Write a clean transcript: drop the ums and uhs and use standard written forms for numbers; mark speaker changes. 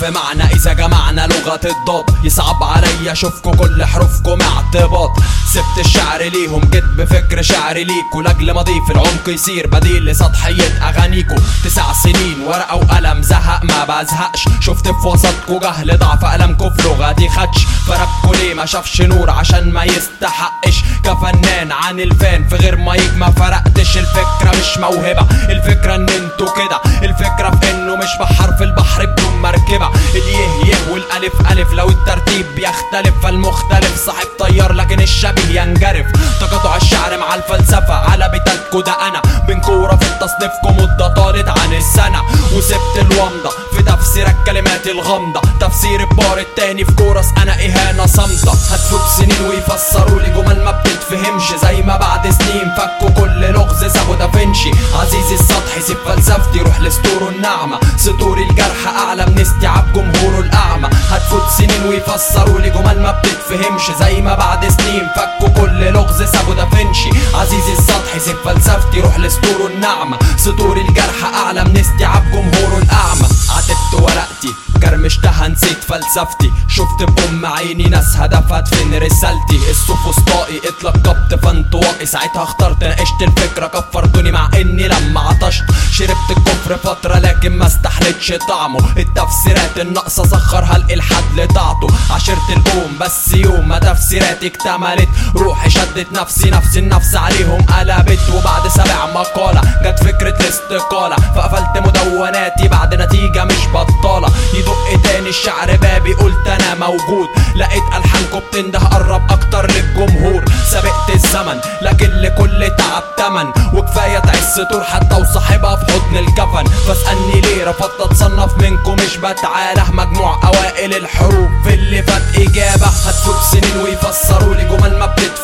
Speaker 1: في معنى اذا جمعنا لغة الضاد. يصعب عليا اشوفكوا كل حروفكم اعتباط. سبت الشعر ليهم جيت بفكر شعري ليكوا لاجل ما اضيف العمق يصير بديل لسطحية اغانيكوا. 9 سنين ورقة وقلم زهق ما بزهقش. شفت في وسطكوا جهل ضعف قلمكوا في لغتي خدش. فرقكوا ليه ما شافش نور عشان ما يستحقش. كفنان عن الفان في غير مايك ما فرقتش. الفكرة مش موهبة، الفكرة ان انتوا كده. الفكرة في انه مش بحر في البحر بدون مركبة. اليه يه والالف الف لو الترتيب بيختلف فالمختلف صاحب طيار لكن الشبيه ينجرف. تقاطع الشعر مع الفلسفة على بتاعتكوا ده انا. بين كورة في تصنيفكم مدة طالت عن السنة. وسبت الومضة في تفسير الكلمات الغامضة. تفسير البار التاني في كورس انا اهانة صامتة. هتفوت سنين ويفسروا لي جمل ما بتتفهمش. زي ما بعد سنين فكوا كل لغز سابوا دافنشي. عزيزي السطحي سيب فلسفتي روح لسطوره الناعمة. سطوري الجرح اعلى من استيعاب جمهوره الاعمى. هتفوت سنين ويفسروا لي جمل ما بتتفهمش. زي ما بعد سنين فكوا كل لغز سابوا دافنشي. عزيزي السطحي سيب فلسفتي روح لسطوره الناعمة. سطوري الجرح اعلى من استيعاب جمهوره الاعمى. عتبت ورقتي كرمشتها نسيت فلسفتي. شفت بأم عيني ناس هدفت فين رسالتي. السوفسطائي اتلقبت فانطوائي. ساعتها اخترت ناقشت الفكرة كفرتوني مع اني لما عطشت شربت الكفر فترة لكن ما استحلتش طعمه. التفسيرات الناقصة سخرها الالحاد لطاعته. عشرت القوم بس يوم ما تفسيراتي اكتملت روحي شدت نفسي نفس النفس عليهم قلبت. وبعد 7 مقالة جت فكرة الاستقالة فقفلت مدوناتي بعد نتيجة مش بطالة. يدق تاني الشعر بابي قلت انا موجود. لقيت الحانكوا بتنده قرب اكتر للجمهور. سبقت الزمن لكن لكل تعب تمن. وكفاية تعس طور حتى وصاحبها في حضن الكفن. فاسألني ليه رفضت اتصنف منكم مش بتعاله. مجموع اوائل الحروف اللي فات اجابة. هتفوت سنين ويفسروا لي جمل ما بتتفهم.